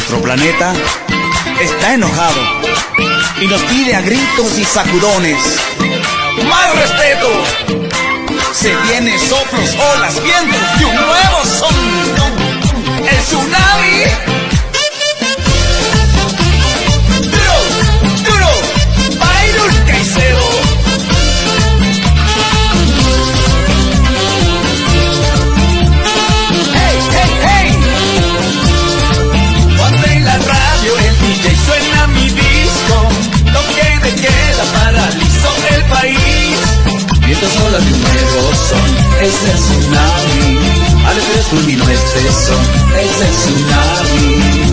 Nuestro planeta está enojado y nos pide a gritos y sacudones más respeto. Se vienen soplos, olas, vientos y un nuevo son, el tsunami. Duro, duro, Byron Caicedo. Hey, hey, hey. Cuando en la radio el DJ suena mi disco, toque de queda paralizó el país. Vientos, olas de un nuevo son, es el tsunami. Aletes fulminó este son, es el tsunami.